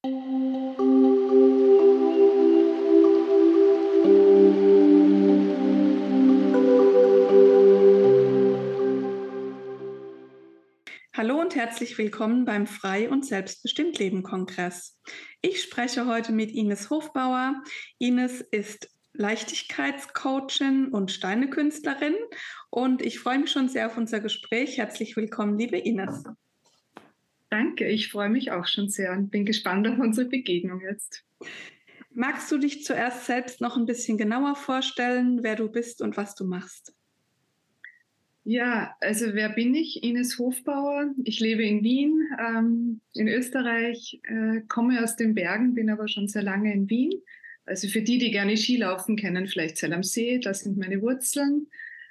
Hallo und herzlich willkommen beim Frei- und Selbstbestimmt-Leben-Kongress. Ich spreche heute mit Ines Hofbauer. Ines ist Leichtigkeitscoachin und Steinekünstlerin und ich freue mich schon sehr auf unser Gespräch. Herzlich willkommen, liebe Ines. Danke, ich freue mich auch schon sehr und bin gespannt auf unsere Begegnung jetzt. Magst du dich zuerst selbst noch ein bisschen genauer vorstellen, wer du bist und was du machst? Ja, also wer bin ich? Ines Hofbauer. Ich lebe in Wien, in Österreich, komme aus den Bergen, bin aber schon sehr lange in Wien. Also für die gerne Skilaufen kennen, vielleicht Zell am See, das sind meine Wurzeln.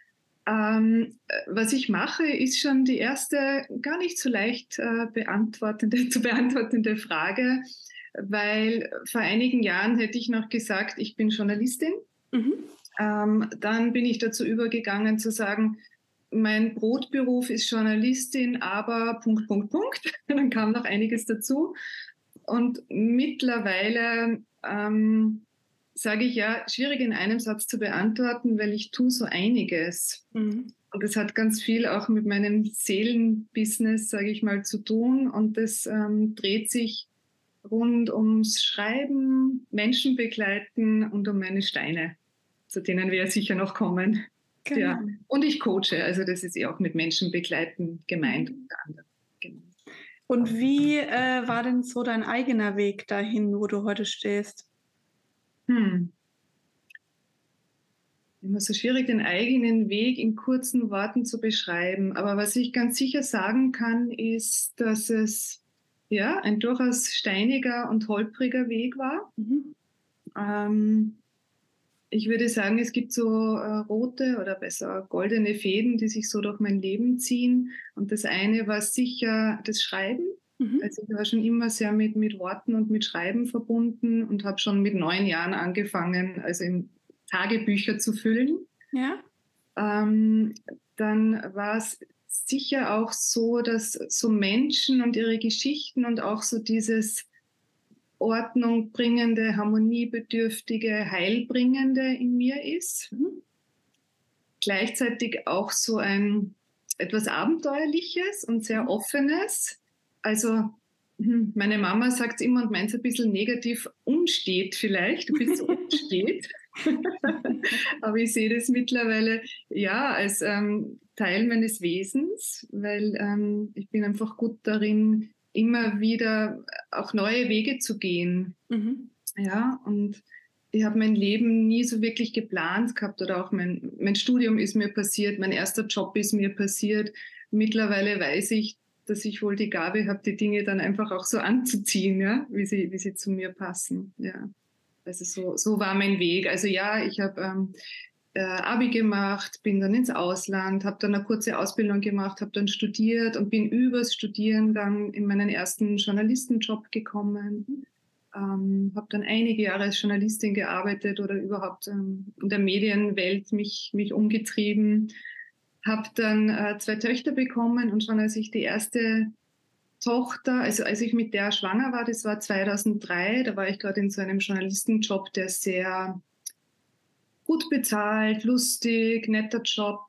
Was ich mache, ist schon die erste gar nicht so leicht zu beantwortende Frage, weil vor einigen Jahren hätte ich noch gesagt, ich bin Journalistin. Mhm. Dann bin ich dazu übergegangen zu sagen, mein Brotberuf ist Journalistin, aber Punkt, Punkt, Punkt. Dann kam noch einiges dazu. Und mittlerweile sage ich ja, schwierig in einem Satz zu beantworten, weil ich tue so einiges. Mhm. Und das hat ganz viel auch mit meinem Seelenbusiness, sage ich mal, zu tun. Und das dreht sich rund ums Schreiben, Menschen begleiten und um meine Steine, zu denen wir sicher noch kommen. Genau. Ja. Und ich coache, also das ist ja auch mit Menschen begleiten gemeint. Unter anderem. Genau. Und wie war denn so dein eigener Weg dahin, wo du heute stehst? Immer so schwierig, den eigenen Weg in kurzen Worten zu beschreiben. Aber was ich ganz sicher sagen kann, ist, dass es ja ein durchaus steiniger und holpriger Weg war. Mhm. Ich würde sagen, es gibt so rote oder besser goldene Fäden, die sich so durch mein Leben ziehen. Und das eine war sicher das Schreiben. Mhm. Also ich war schon immer sehr mit Worten und mit Schreiben verbunden und habe schon mit 9 Jahren angefangen, also in Tagebücher zu füllen. Ja. Ähm, Dann war es sicher auch so, dass so Menschen und ihre Geschichten und auch so dieses Ordnung bringende, harmoniebedürftige, heilbringende in mir ist. Mhm. Gleichzeitig auch so ein etwas Abenteuerliches und sehr Offenes. Also meine Mama sagt immer und meint es ein bisschen negativ, unstet vielleicht, du bist so unstet. Aber ich sehe das mittlerweile ja als Teil meines Wesens, weil ich bin einfach gut darin, immer wieder auch neue Wege zu gehen. Mhm. Ja, und ich habe mein Leben nie so wirklich geplant gehabt oder auch mein Studium ist mir passiert, mein erster Job ist mir passiert. Mittlerweile weiß ich, dass ich wohl die Gabe habe, die Dinge dann einfach auch so anzuziehen, ja, wie sie zu mir passen. Ja, also so war mein Weg. Also ja, ich habe Abi gemacht, bin dann ins Ausland, habe dann eine kurze Ausbildung gemacht, habe dann studiert und bin übers Studieren dann in meinen ersten Journalistenjob gekommen. Habe dann einige Jahre als Journalistin gearbeitet oder überhaupt in der Medienwelt mich umgetrieben. Habe dann 2 Töchter bekommen und schon als ich die erste Tochter, also als ich mit der schwanger war, das war 2003, da war ich gerade in so einem Journalistenjob, der sehr gut bezahlt, lustig, netter Job,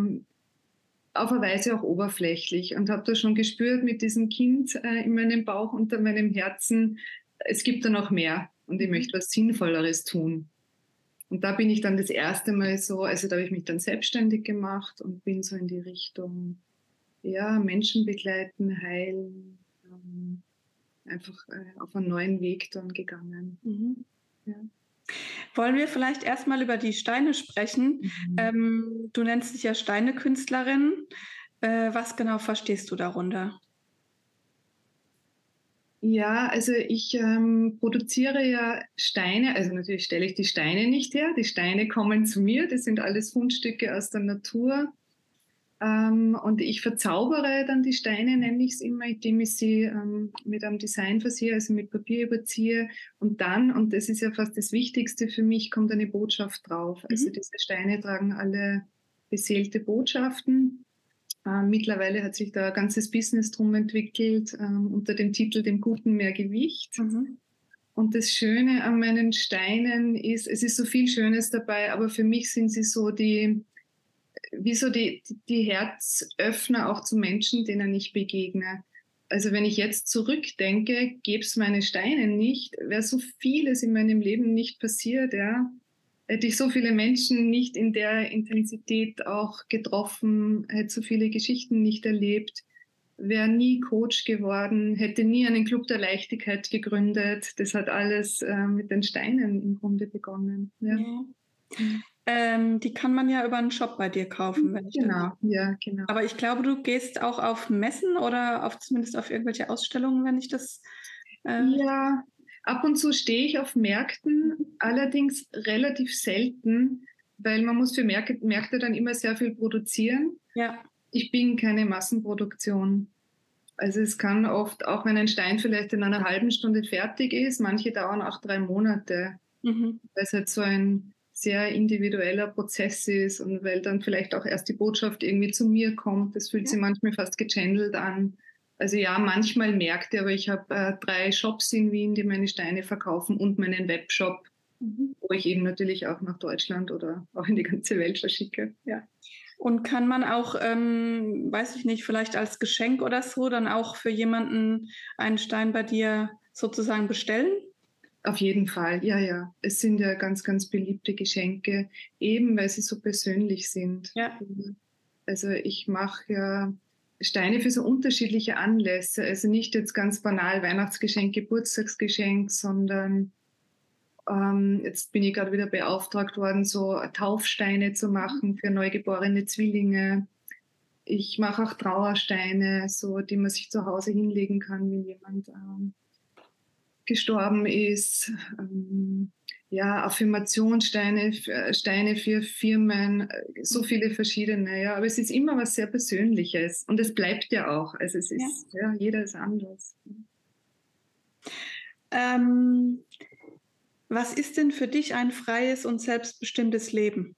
auf eine Weise auch oberflächlich und habe da schon gespürt mit diesem Kind in meinem Bauch, unter meinem Herzen, es gibt da noch mehr und ich möchte was Sinnvolleres tun. Und da bin ich dann das erste Mal so, also da habe ich mich dann selbstständig gemacht und bin so in die Richtung, ja, Menschen begleiten, heilen, einfach auf einen neuen Weg dann gegangen. Mhm. Ja. Wollen wir vielleicht erstmal über die Steine sprechen? Du nennst dich ja Steinekünstlerin. Was genau verstehst du darunter? Ja, also ich produziere ja Steine, also natürlich stelle ich die Steine nicht her, die Steine kommen zu mir, das sind alles Fundstücke aus der Natur. Und ich verzaubere dann die Steine, nenne ich es immer, indem ich sie mit einem Design versehe, also mit Papier überziehe. Und dann, und das ist ja fast das Wichtigste für mich, kommt eine Botschaft drauf. Also Mhm. diese Steine tragen alle beseelte Botschaften. Mittlerweile hat sich da ein ganzes Business drum entwickelt, unter dem Titel Dem Guten mehr Gewicht. Mhm. Und das Schöne an meinen Steinen ist, es ist so viel Schönes dabei, aber für mich sind sie so die Herzöffner auch zu Menschen, denen ich begegne. Also wenn ich jetzt zurückdenke, gäbe es meine Steine nicht, wäre so vieles in meinem Leben nicht passiert, ja. Hätte ich so viele Menschen nicht in der Intensität auch getroffen, hätte so viele Geschichten nicht erlebt, wäre nie Coach geworden, hätte nie einen Club der Leichtigkeit gegründet. Das hat alles mit den Steinen im Grunde begonnen. Ja. Die kann man ja über einen Shop bei dir kaufen, wenn ich Genau, ja, genau. Aber ich glaube, du gehst auch auf Messen oder zumindest auf irgendwelche Ausstellungen, wenn ich das. Ja, ab und zu stehe ich auf Märkten, allerdings relativ selten, weil man muss für Märkte dann immer sehr viel produzieren. Ja. Ich bin keine Massenproduktion. Also es kann oft, auch wenn ein Stein vielleicht in einer halben Stunde fertig ist, manche dauern auch 3 Monate, weil es halt so ein sehr individueller Prozess ist und weil dann vielleicht auch erst die Botschaft irgendwie zu mir kommt. Das fühlt sich manchmal fast gechannelt an. Also ja, manchmal Märkte, aber ich habe 3 Shops in Wien, die meine Steine verkaufen und meinen Webshop, wo ich eben natürlich auch nach Deutschland oder auch in die ganze Welt verschicke. Ja. Und kann man auch, weiß ich nicht, vielleicht als Geschenk oder so dann auch für jemanden einen Stein bei dir sozusagen bestellen? Auf jeden Fall, ja, ja. Es sind ja ganz, ganz beliebte Geschenke, eben weil sie so persönlich sind. Ja. Also ich mache ja Steine für so unterschiedliche Anlässe. Also nicht jetzt ganz banal Weihnachtsgeschenk, Geburtstagsgeschenk, sondern jetzt bin ich gerade wieder beauftragt worden, so Taufsteine zu machen für neugeborene Zwillinge. Ich mache auch Trauersteine, so die man sich zu Hause hinlegen kann, wenn jemand gestorben ist. Ja, Affirmationssteine, Steine für Firmen, so viele verschiedene. Ja, aber es ist immer was sehr Persönliches und es bleibt ja auch. Also es ist, ja jeder ist anders. Was ist denn für dich ein freies und selbstbestimmtes Leben?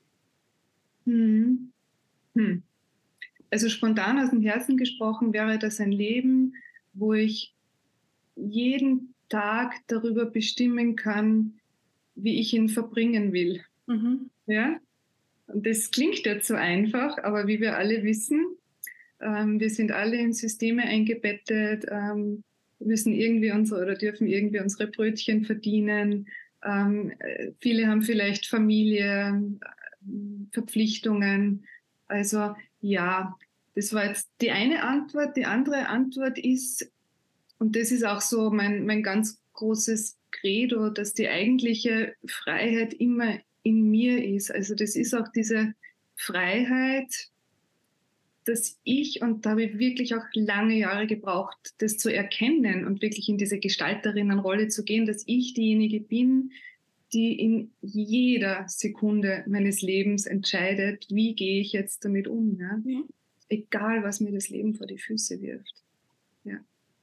Also spontan aus dem Herzen gesprochen wäre das ein Leben, wo ich jeden Tag darüber bestimmen kann, wie ich ihn verbringen will. Ja? Und das klingt jetzt so einfach, aber wie wir alle wissen, wir sind alle in Systeme eingebettet, müssen irgendwie dürfen irgendwie unsere Brötchen verdienen. Viele haben vielleicht Familie, Verpflichtungen. Also ja, das war jetzt die eine Antwort. Die andere Antwort ist, und das ist auch so mein ganz großes Credo, dass die eigentliche Freiheit immer in mir ist. Also das ist auch diese Freiheit, dass und da habe ich wirklich auch lange Jahre gebraucht, das zu erkennen und wirklich in diese Gestalterinnenrolle zu gehen, dass ich diejenige bin, die in jeder Sekunde meines Lebens entscheidet, wie gehe ich jetzt damit um. Ja? Egal, was mir das Leben vor die Füße wirft. Ja.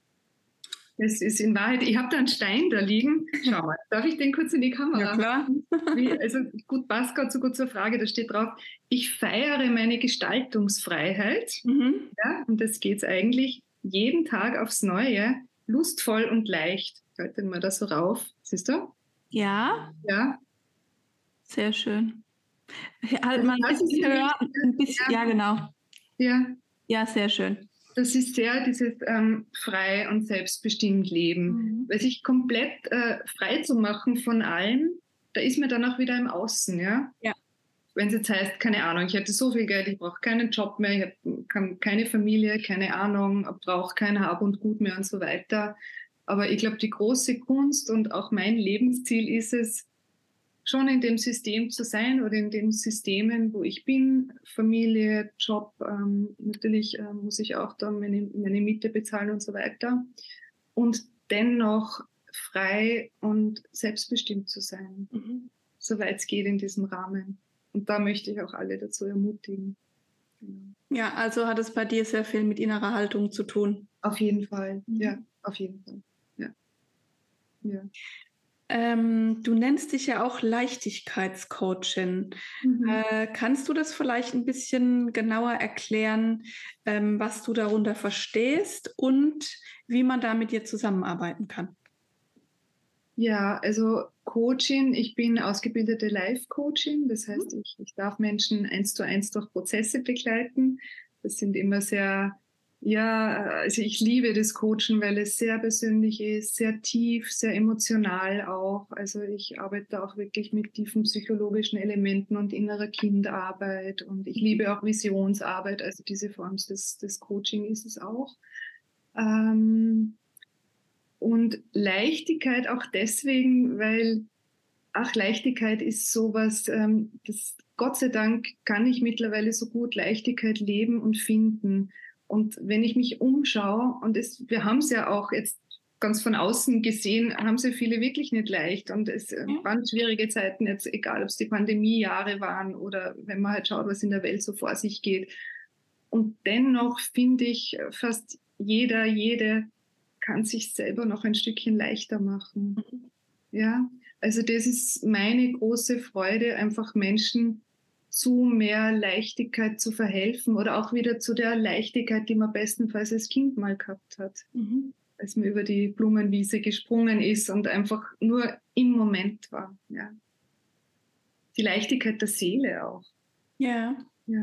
Das ist in Wahrheit, ich habe da einen Stein da liegen. Schau mal, darf ich den kurz in die Kamera? Ja, klar. Also gut, passt gerade so gut zur Frage, da steht drauf, ich feiere meine Gestaltungsfreiheit. Ja, und das geht eigentlich jeden Tag aufs Neue, lustvoll und leicht. Ich halte mal das so rauf. Siehst du? Ja. Ja. Sehr schön. Halt mal ein bisschen höher. Ja, genau. Ja. Ja, sehr schön. Das ist sehr dieses frei und selbstbestimmt Leben. Weil sich komplett frei zu machen von allem, da ist mir dann auch wieder im Außen, ja? Ja. Wenn es jetzt heißt, keine Ahnung, ich hätte so viel Geld, ich brauche keinen Job mehr, ich habe keine Familie, keine Ahnung, brauche kein Hab und Gut mehr und so weiter. Aber ich glaube, die große Kunst und auch mein Lebensziel ist es, schon in dem System zu sein oder in den Systemen, wo ich bin, Familie, Job, natürlich muss ich auch dann meine Miete bezahlen und so weiter. Und dennoch frei und selbstbestimmt zu sein, soweit es geht in diesem Rahmen. Und da möchte ich auch alle dazu ermutigen. Genau. Ja, also hat es bei dir sehr viel mit innerer Haltung zu tun. Auf jeden Fall, ja, auf jeden Fall. Ja. Ja. Du nennst dich ja auch Leichtigkeitscoachin. Mhm. Kannst du das vielleicht ein bisschen genauer erklären, was du darunter verstehst und wie man da mit dir zusammenarbeiten kann? Ja, also Coaching, ich bin ausgebildete Life-Coachin, das heißt, Mhm. ich darf Menschen 1:1 durch Prozesse begleiten. Das sind immer sehr, ja, also ich liebe das Coachen, weil es sehr persönlich ist, sehr tief, sehr emotional auch. Also ich arbeite auch wirklich mit tiefen psychologischen Elementen und innerer Kindarbeit und ich liebe auch Visionsarbeit, also diese Form des Coaching ist es auch. Ähm, und Leichtigkeit auch deswegen, weil, ach, Leichtigkeit ist sowas, das, Gott sei Dank kann ich mittlerweile so gut Leichtigkeit leben und finden. Und wenn ich mich umschaue, und wir haben es ja auch jetzt ganz von außen gesehen, haben es ja viele wirklich nicht leicht. Und es Ja. waren schwierige Zeiten, jetzt egal ob es die Pandemiejahre waren oder wenn man halt schaut, was in der Welt so vor sich geht. Und dennoch finde ich, fast jede kann sich selber noch ein Stückchen leichter machen. Mhm. Ja, also das ist meine große Freude, einfach Menschen zu mehr Leichtigkeit zu verhelfen oder auch wieder zu der Leichtigkeit, die man bestenfalls als Kind mal gehabt hat, Mhm. als man über die Blumenwiese gesprungen ist und einfach nur im Moment war. Ja. Die Leichtigkeit der Seele auch. Ja. Ja.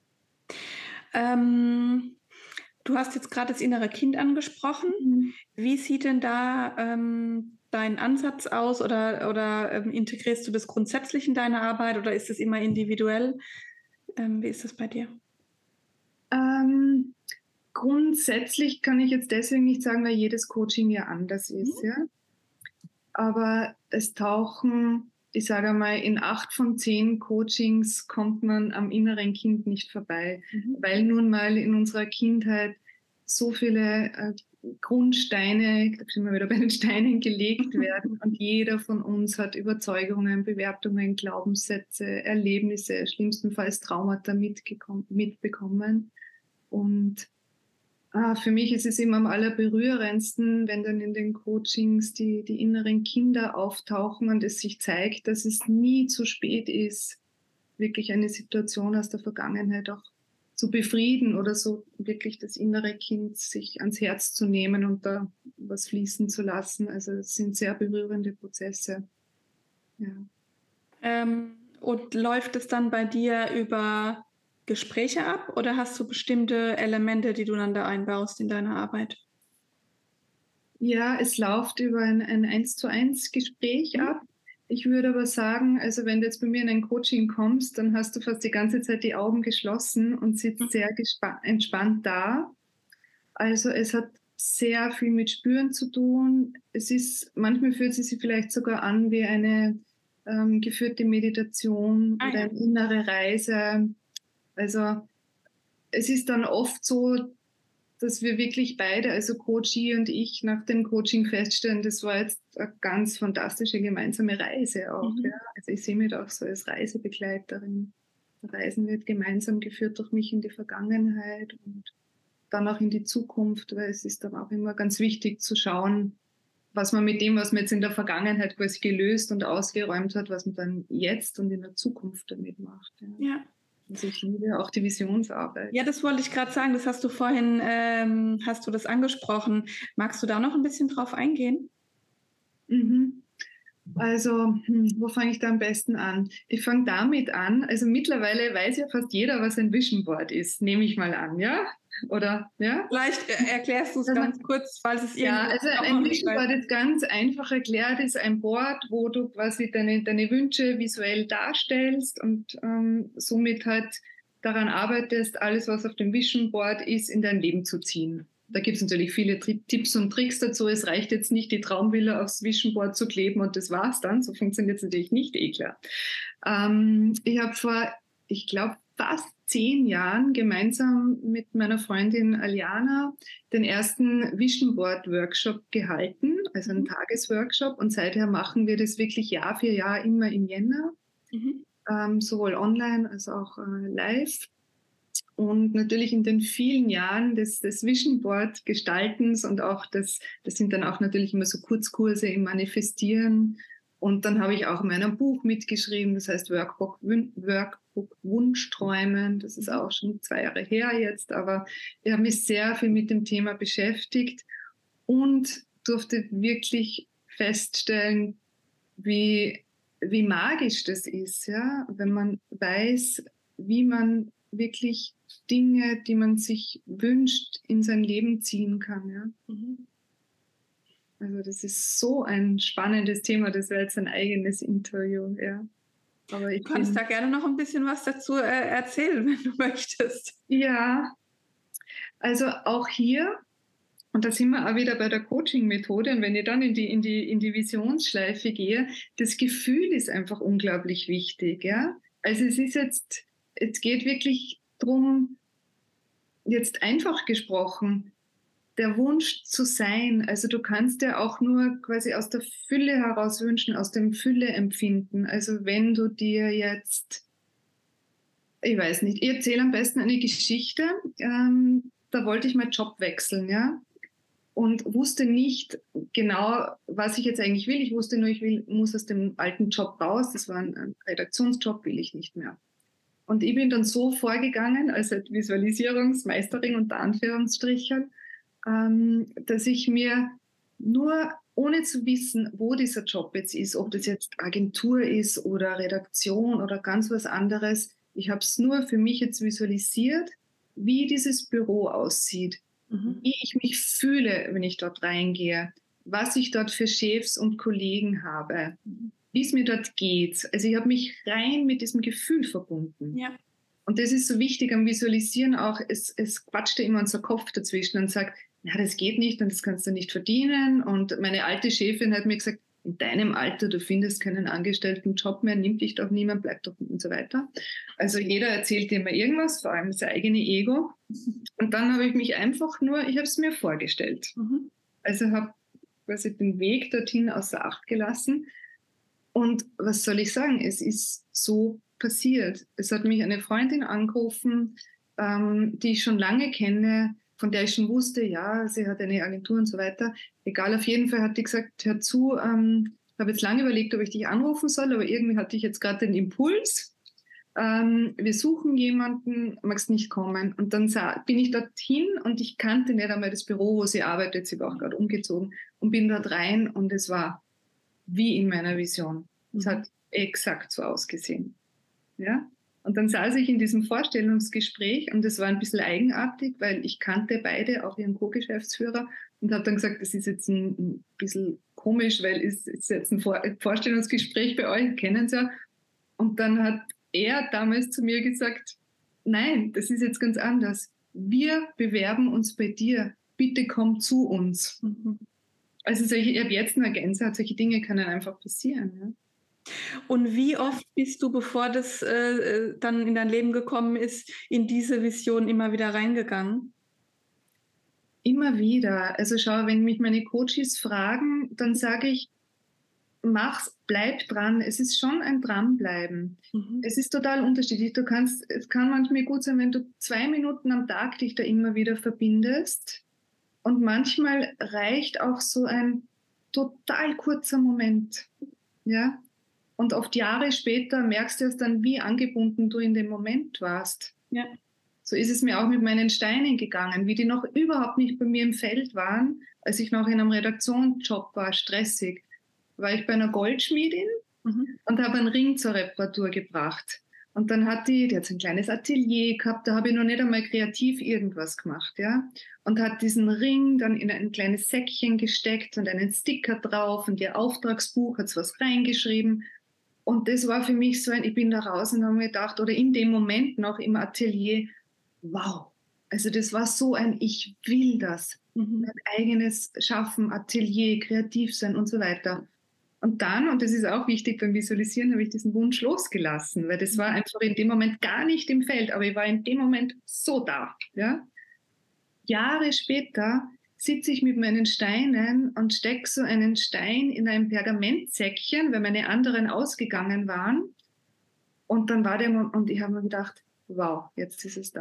Ähm, Du hast jetzt gerade das innere Kind angesprochen. Mhm. Wie sieht denn da, dein Ansatz aus oder, integrierst du das grundsätzlich in deine Arbeit oder ist es immer individuell? Wie ist das bei dir? Ähm, Grundsätzlich kann ich jetzt deswegen nicht sagen, weil jedes Coaching ja anders ist, Mhm. ja. Aber es tauchen, ich sage mal, in 8 von 10 Coachings kommt man am inneren Kind nicht vorbei, Mhm. weil nun mal in unserer Kindheit so viele Grundsteine, da sind wir wieder bei den Steinen, gelegt werden und jeder von uns hat Überzeugungen, Bewertungen, Glaubenssätze, Erlebnisse, schlimmstenfalls Traumata mitbekommen. Und für mich ist es immer am allerberührendsten, wenn dann in den Coachings die inneren Kinder auftauchen und es sich zeigt, dass es nie zu spät ist, wirklich eine Situation aus der Vergangenheit auch zu befrieden oder so wirklich das innere Kind sich ans Herz zu nehmen und da was fließen zu lassen. Also es sind sehr berührende Prozesse. Ja. Und läuft es dann bei dir über Gespräche ab oder hast du bestimmte Elemente, die du dann da einbaust in deine Arbeit? Ja, es läuft über ein 1:1 Gespräch Mhm. ab. Ich würde aber sagen, also wenn du jetzt bei mir in ein Coaching kommst, dann hast du fast die ganze Zeit die Augen geschlossen und sitzt sehr Mhm. entspannt da. Also es hat sehr viel mit Spüren zu tun. Es ist, manchmal fühlt es sich vielleicht sogar an wie eine geführte Meditation Ah oder ja. eine innere Reise. Also es ist dann oft so, dass wir wirklich beide, also Coachie und ich, nach dem Coaching feststellen, das war jetzt eine ganz fantastische gemeinsame Reise auch. Ja. Mhm. Also ich sehe mich da auch so als Reisebegleiterin. Reisen wird gemeinsam geführt durch mich in die Vergangenheit und dann auch in die Zukunft, weil es ist dann auch immer ganz wichtig zu schauen, was man mit dem, was man jetzt in der Vergangenheit quasi gelöst und ausgeräumt hat, was man dann jetzt und in der Zukunft damit macht. Ja. Ja. Also ich liebe auch die Visionsarbeit. Ja, das wollte ich gerade sagen. Das hast du vorhin hast du das angesprochen. Magst du da noch ein bisschen drauf eingehen? Mhm. Also, wo fange ich da am besten an? Ich fange damit an, also mittlerweile weiß ja fast jeder, was ein Vision Board ist, nehme ich mal an, ja? Oder, ja? Vielleicht, erklärst du's Also, ganz kurz, falls es ja, irgendjemand also doch ein noch nicht Vision weiß. Board ist ganz einfach erklärt, ist ein Board, wo du quasi deine Wünsche visuell darstellst und somit halt daran arbeitest, alles, was auf dem Vision Board ist, in dein Leben zu ziehen. Da gibt es natürlich viele Tipps und Tricks dazu. Es reicht jetzt nicht, die Traumvilla aufs Vision Board zu kleben und das war's dann. So funktioniert es natürlich nicht, eh klar. Ich habe vor, ich glaube, fast 10 Jahren gemeinsam mit meiner Freundin Aliana den ersten Vision Board Workshop gehalten, also einen Mhm. Tagesworkshop. Und seither machen wir das wirklich Jahr für Jahr immer im Jänner, Mhm. sowohl online als auch live. Und natürlich in den vielen Jahren des Vision Board Gestaltens und auch das sind dann auch natürlich immer so Kurzkurse im Manifestieren. Und dann habe ich auch in meinem Buch mitgeschrieben, das heißt Workbook Wunschträumen. Das ist auch schon 2 Jahre her jetzt, aber ich habe mich sehr viel mit dem Thema beschäftigt und durfte wirklich feststellen, wie magisch das ist, ja, wenn man weiß, wie man wirklich Dinge, die man sich wünscht, in sein Leben ziehen kann. Ja. Also das ist so ein spannendes Thema, das wäre jetzt ein eigenes Interview. Ja. Aber du kannst da gerne noch ein bisschen was dazu erzählen, wenn du möchtest. Ja, also auch hier, und da sind wir auch wieder bei der Coaching-Methode, und wenn ich dann in die Visionsschleife gehe, das Gefühl ist einfach unglaublich wichtig. Ja? Also es geht wirklich darum, jetzt einfach gesprochen, der Wunsch zu sein. Also du kannst ja auch nur quasi aus der Fülle heraus wünschen, aus dem Fülle empfinden. Also wenn du dir jetzt, ich weiß nicht, ich erzähle am besten eine Geschichte. Da wollte ich meinen Job wechseln, ja. Und wusste nicht genau, was ich jetzt eigentlich will. Ich wusste nur, muss aus dem alten Job raus. Das war ein Redaktionsjob, will ich nicht mehr. Und ich bin dann so vorgegangen, als Visualisierungsmeisterin unter Anführungsstrichen, dass ich mir nur, ohne zu wissen, wo dieser Job jetzt ist, ob das jetzt Agentur ist oder Redaktion oder ganz was anderes, ich habe es nur für mich jetzt visualisiert, wie dieses Büro aussieht, wie ich mich fühle, wenn ich dort reingehe, was ich dort für Chefs und Kollegen habe, wie es mir dort geht. Also ich habe mich rein mit diesem Gefühl verbunden. Ja. Und das ist so wichtig am Visualisieren auch, es quatscht ja immer unser Kopf dazwischen und sagt, ja, das geht nicht und das kannst du nicht verdienen. Und meine alte Chefin hat mir gesagt, in deinem Alter, du findest keinen angestellten Job mehr, nimmt dich doch niemand, bleib doch und so weiter. Also jeder erzählt immer irgendwas, vor allem das eigene Ego. Und dann habe ich mich einfach nur, ich habe es mir vorgestellt. Also habe quasi den Weg dorthin außer Acht gelassen. Und was soll ich sagen, es ist so passiert. Es hat mich eine Freundin angerufen, die ich schon lange kenne, von der ich schon wusste, ja, sie hat eine Agentur und so weiter. Egal, auf jeden Fall hat die gesagt, hör zu, ich habe jetzt lange überlegt, ob ich dich anrufen soll, aber irgendwie hatte ich jetzt gerade den Impuls. Wir suchen jemanden, magst nicht kommen. Und dann bin ich dorthin und ich kannte nicht einmal das Büro, wo sie arbeitet. Sie war auch gerade umgezogen und bin dort rein und es war wie in meiner Vision. Es hat exakt so ausgesehen. Ja? Und dann saß ich in diesem Vorstellungsgespräch und es war ein bisschen eigenartig, weil ich kannte beide, auch ihren Co-Geschäftsführer, und habe dann gesagt, das ist jetzt ein bisschen komisch, weil es ist jetzt ein Vorstellungsgespräch bei euch, kennen Sie ja. Und dann hat er damals zu mir gesagt, nein, das ist jetzt ganz anders. Wir bewerben uns bei dir. Bitte komm zu uns. Also ich habe jetzt eine Gänsehaut, solche Dinge können einfach passieren. Ja? Und wie oft bist du, bevor das dann in dein Leben gekommen ist, in diese Vision immer wieder reingegangen? Immer wieder. Also schau, wenn mich meine Coaches fragen, dann sage ich, mach's, bleib dran. Es ist schon ein Dranbleiben. Es ist total unterschiedlich. Es kann manchmal gut sein, wenn du 2 Minuten am Tag dich da immer wieder verbindest. Und manchmal reicht auch so ein total kurzer Moment. Ja? Und oft Jahre später merkst du erst dann, wie angebunden du in dem Moment warst. Ja. So ist es mir auch mit meinen Steinen gegangen, wie die noch überhaupt nicht bei mir im Feld waren, als ich noch in einem Redaktionsjob war, stressig. War ich bei einer Goldschmiedin und habe einen Ring zur Reparatur gebracht. Und dann hat die hat so ein kleines Atelier gehabt, da habe ich noch nicht einmal kreativ irgendwas gemacht, ja. Und hat diesen Ring dann in ein kleines Säckchen gesteckt und einen Sticker drauf und ihr Auftragsbuch hat was reingeschrieben. Und das war für mich so ich bin da raus und habe mir gedacht, oder in dem Moment noch im Atelier, wow. Also das war so ich will das. Mein eigenes Schaffen, Atelier, kreativ sein und so weiter. Und dann, und das ist auch wichtig beim Visualisieren, habe ich diesen Wunsch losgelassen, weil das war einfach in dem Moment gar nicht im Feld, aber ich war in dem Moment so da. Ja? Jahre später sitze ich mit meinen Steinen und stecke so einen Stein in ein Pergamentsäckchen, weil meine anderen ausgegangen waren. Und dann war der Moment, und ich habe mir gedacht, wow, jetzt ist es da.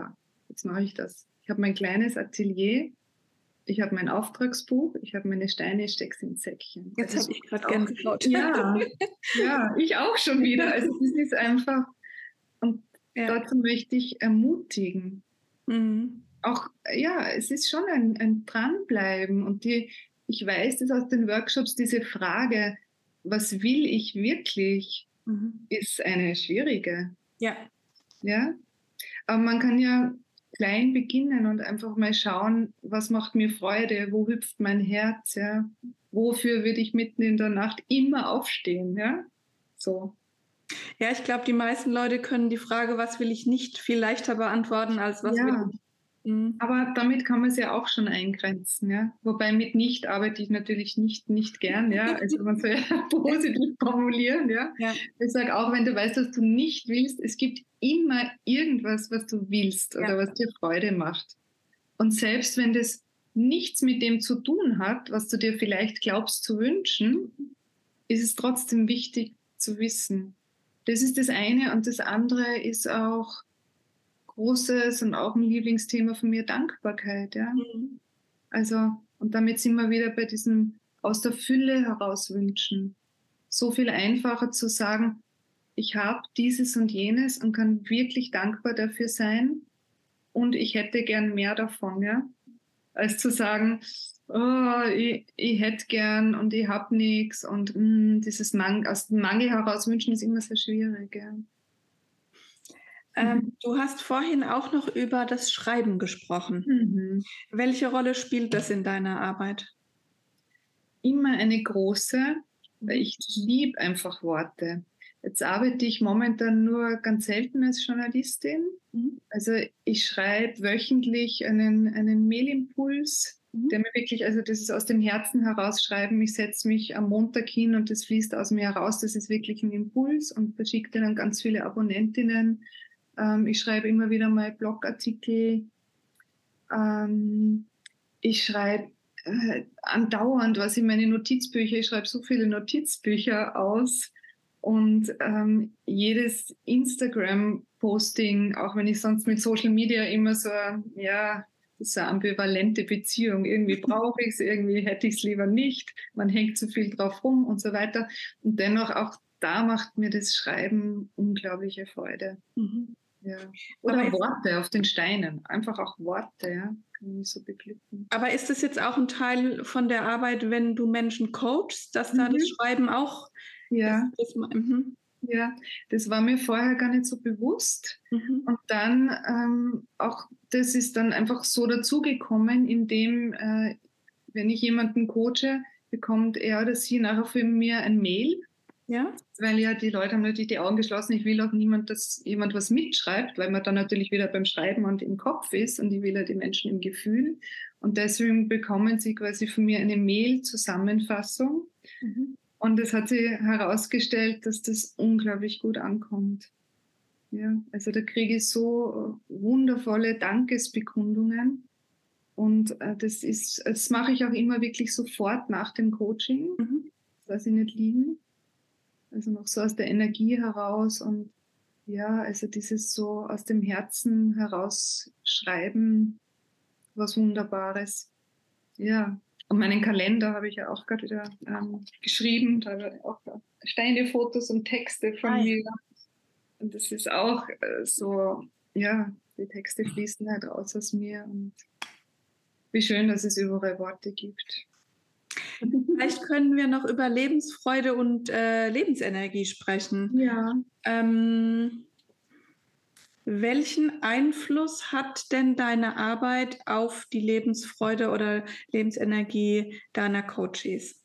jetzt mache ich das. Ich habe mein kleines Atelier, ich habe mein Auftragsbuch, ich habe meine Steine, ich stecke sie ins Säckchen. Jetzt Also habe ich gerade Gänsehaut. ja, ja, ich auch schon wieder. Also das ist einfach, und dazu möchte ich ermutigen. Auch, ja, es ist schon ein Dranbleiben. Und ich weiß das aus den Workshops, diese Frage, was will ich wirklich, ist eine schwierige. Ja. Ja, aber man kann ja klein beginnen und einfach mal schauen, was macht mir Freude, wo hüpft mein Herz, ja, wofür würde ich mitten in der Nacht immer aufstehen, ja, so. Ja, ich glaube, die meisten Leute können die Frage, was will ich nicht, viel leichter beantworten, als was will Ja, ich. aber damit kann man es ja auch schon eingrenzen, ja. Wobei mit nicht arbeite ich natürlich nicht gern, ja. Also man soll ja positiv formulieren, ja. Ja. Ich sage auch, wenn du weißt, was du nicht willst, es gibt immer irgendwas, was du willst oder was dir Freude macht. Und selbst wenn das nichts mit dem zu tun hat, was du dir vielleicht glaubst zu wünschen, ist es trotzdem wichtig zu wissen. Das ist das eine. Und das andere ist auch großes und auch ein Lieblingsthema von mir, Dankbarkeit. Ja? Also, und damit sind wir wieder bei diesem aus der Fülle heraus wünschen. So viel einfacher zu sagen, ich habe dieses und jenes und kann wirklich dankbar dafür sein und ich hätte gern mehr davon, ja, als zu sagen, oh, ich hätte gern und ich habe nichts und dieses aus dem Mangel heraus wünschen ist immer sehr schwierig. Ja. Du hast vorhin auch noch über das Schreiben gesprochen. Welche Rolle spielt das in deiner Arbeit? Immer eine große, weil ich liebe einfach Worte. Jetzt arbeite ich momentan nur ganz selten als Journalistin. Also ich schreibe wöchentlich einen Mailimpuls, der mir wirklich, also das ist aus dem Herzen heraus schreiben. Ich setze mich am Montag hin und das fließt aus mir heraus. Das ist wirklich ein Impuls und verschicke dann ganz viele Abonnentinnen. Ich schreibe immer wieder mal Blogartikel. Ich schreibe andauernd was in meine Notizbücher. Ich schreibe so viele Notizbücher aus und jedes Instagram-Posting, auch wenn ich sonst mit Social Media immer so, ja, das ist eine ambivalente Beziehung. Irgendwie brauche ich es, irgendwie hätte ich es lieber nicht. Man hängt zu viel drauf rum und so weiter. Und dennoch auch da macht mir das Schreiben unglaubliche Freude. Ja. Oder Worte auf den Steinen. Einfach auch Worte, ja. Kann mich so beglücken. Aber ist das jetzt auch ein Teil von der Arbeit, wenn du Menschen coachst, dass da das Schreiben auch... Ja. Ja, das war mir vorher gar nicht so bewusst. Und dann auch, das ist dann einfach so dazugekommen, indem, wenn ich jemanden coache, bekommt er oder sie nachher von mir ein Mail. Ja. Weil ja die Leute haben natürlich die Augen geschlossen. Ich will auch niemand, dass jemand was mitschreibt, weil man dann natürlich wieder beim Schreiben und im Kopf ist und ich will ja die Menschen im Gefühl. Und deswegen bekommen sie quasi von mir eine Mail-Zusammenfassung. Und es hat sich herausgestellt, dass das unglaublich gut ankommt. Ja, also da kriege ich so wundervolle Dankesbekundungen. Und das mache ich auch immer wirklich sofort nach dem Coaching. Das lasse ich nicht liegen. Also noch so aus der Energie heraus und ja, also dieses so aus dem Herzen heraus schreiben, was Wunderbares. Ja, und meinen Kalender habe ich ja auch gerade wieder geschrieben, da habe ich auch Steinefotos und Texte von mir. Und das ist auch so, ja, die Texte fließen halt raus aus mir und wie schön, dass es überall Worte gibt. Vielleicht können wir noch über Lebensfreude und Lebensenergie sprechen. Ja. Welchen Einfluss hat denn deine Arbeit auf die Lebensfreude oder Lebensenergie deiner Coaches?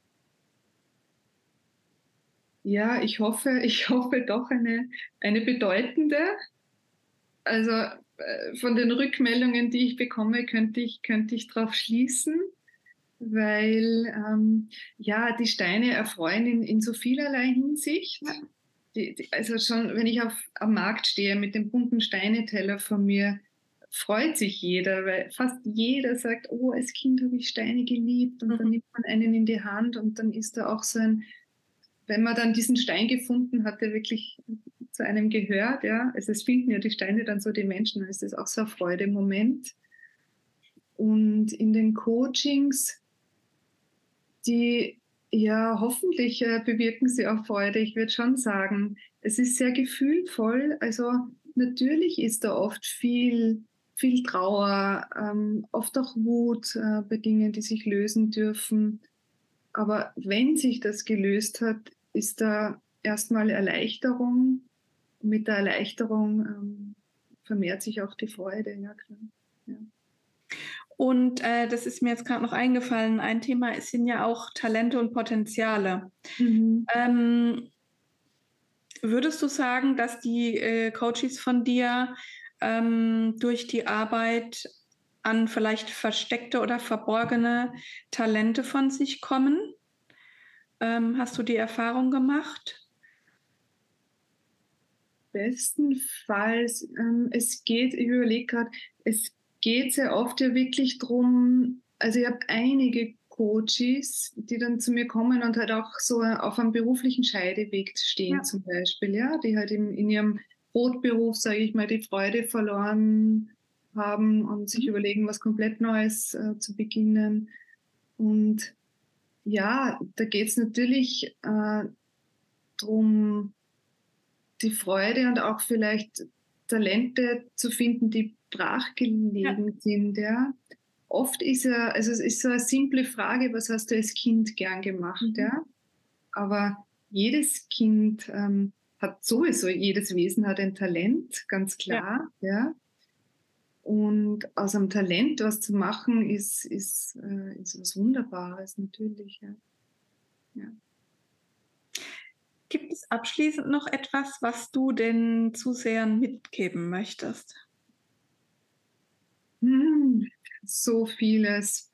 Ja, ich hoffe doch eine bedeutende. Also von den Rückmeldungen, die ich bekomme, könnte ich darauf schließen, weil ja, die Steine erfreuen in so vielerlei Hinsicht. Ja. Also schon, wenn ich am Markt stehe mit dem bunten Steineteller von mir, freut sich jeder, weil fast jeder sagt, oh, als Kind habe ich Steine geliebt und dann nimmt man einen in die Hand und dann ist da auch so ein, wenn man dann diesen Stein gefunden hat, der wirklich zu einem gehört. Ja? Also es finden ja die Steine dann so die Menschen, dann ist das auch so ein Freudemoment. Und in den Coachings, die ja hoffentlich bewirken sie auch Freude. Ich würde schon sagen, es ist sehr gefühlvoll. Also natürlich ist da oft viel Trauer, oft auch Wut bei Dingen, die sich lösen dürfen. Aber wenn sich das gelöst hat, ist da erstmal Erleichterung. Mit der Erleichterung vermehrt sich auch die Freude, ja klar. Ja. Und das ist mir jetzt gerade noch eingefallen, ein Thema sind ja auch Talente und Potenziale. Mhm. Würdest du sagen, dass die Coaches von dir durch die Arbeit an vielleicht versteckte oder verborgene Talente von sich kommen? Hast du die Erfahrung gemacht? Bestenfalls, ich überlege gerade, es geht sehr oft ja wirklich drum. Also ich habe einige Coaches, die dann zu mir kommen und halt auch so auf einem beruflichen Scheideweg stehen, Ja. zum Beispiel, ja, die halt in ihrem Brotberuf, sage ich mal, die Freude verloren haben und sich überlegen, was komplett Neues zu beginnen. Und ja, da geht es natürlich darum, die Freude und auch vielleicht Talente zu finden, die brachgelegen sind. Ja. Oft ist ja, also es ist so eine simple Frage, was hast du als Kind gern gemacht? Ja? Aber jedes Kind hat sowieso, jedes Wesen hat ein Talent, ganz klar. Ja. Und aus einem Talent was zu machen, ist was Wunderbares natürlich. Ja. Ja. Gibt es abschließend noch etwas, was du den Zusehern mitgeben möchtest? So vieles.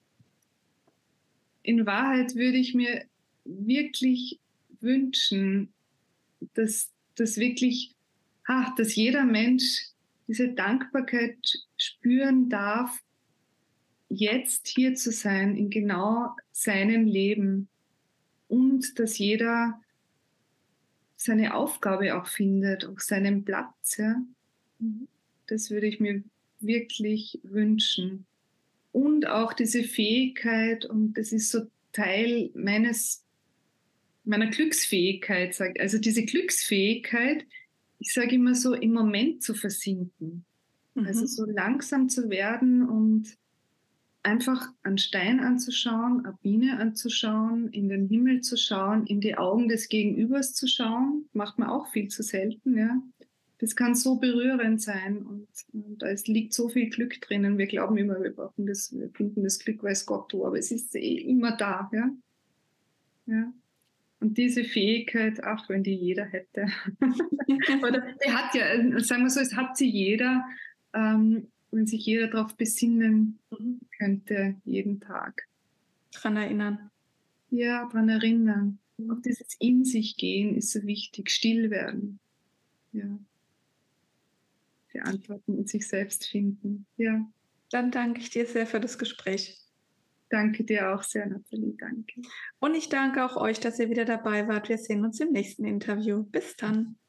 In Wahrheit würde ich mir wirklich wünschen, dass dass jeder Mensch diese Dankbarkeit spüren darf, jetzt hier zu sein, in genau seinem Leben, und dass jeder seine Aufgabe auch findet, auch seinen Platz. Ja? Das würde ich mir wirklich wünschen. Und auch diese Fähigkeit, und das ist so Teil meiner Glücksfähigkeit, also diese Glücksfähigkeit, ich sage immer so, im Moment zu versinken. Also so langsam zu werden und einfach einen Stein anzuschauen, eine Biene anzuschauen, in den Himmel zu schauen, in die Augen des Gegenübers zu schauen, macht man auch viel zu selten, ja. Das kann so berührend sein, und da liegt so viel Glück drinnen. Wir glauben immer, wir finden das Glück, weiß Gott wo, aber es ist immer da, ja. Ja. Und diese Fähigkeit, ach, wenn die jeder hätte. Oder die hat ja, sagen wir so, es hat sie jeder, wenn sich jeder darauf besinnen könnte, jeden Tag. Dran erinnern. Ja, daran erinnern. Auch dieses In sich gehen ist so wichtig, still werden. Ja. Die Antworten in sich selbst finden. Ja. Dann danke ich dir sehr für das Gespräch. Danke dir auch sehr, Nathalie. Danke. Und ich danke auch euch, dass ihr wieder dabei wart. Wir sehen uns im nächsten Interview. Bis dann.